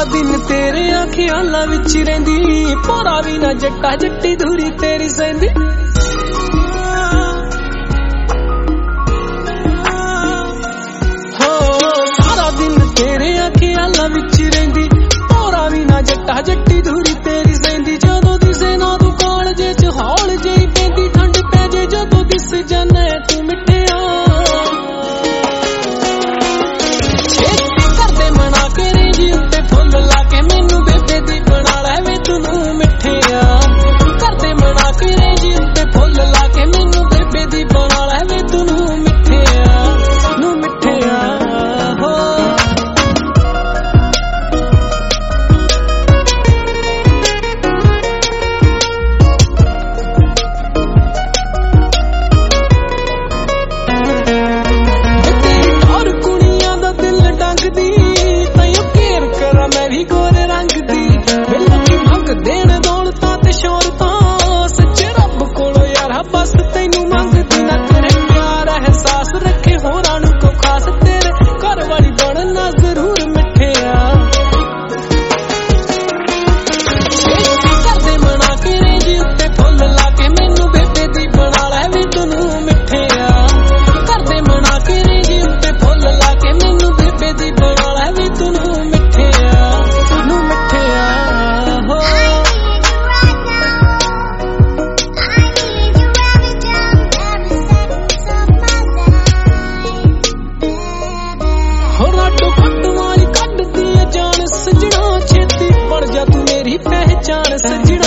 दिन तेरे ख्यालां विच रहिंदी भोरा भी ना जट्टा जट्टी दूरी तेरी सहिंदी सारा दिन तेरे ख्यालां विच रहिंदी भोरा भी ना जट्टा जट्टी दूरी तेरी सहिंदी जदों दिसे ना तू कालजे च हौल जेही पैंदी ठंड पै जे जदों दिस जाना तू मिठिया करदे मना के रेंजी उत्ते फुल ला के मैनू बेबे दी बना लै वे तू मिठिया करदे मना के रेंजी उत्ते फुल ला के मैनू बेबे दी बना लै वे तू मिठिया हो गोरे रंग दी लोकी मंग देण दौलतां ते शोहरतां सच्चे रब कोलों यारा बस तैनू मंगदी ना तेरे प्यार एहसास रखे होरां नू को खास तेरे घर वाली बनना जरूर मिठिया करदे मना के रेंजी उत्ते फुल ला के मैनू बेबे दी बना लै वे तू मिठिया करदे मना के रेंजी उत्ते फुल ला के मैनू बेबे दी बना लै वे तू सजना छेती बन जा तू मेरी पहचान सजना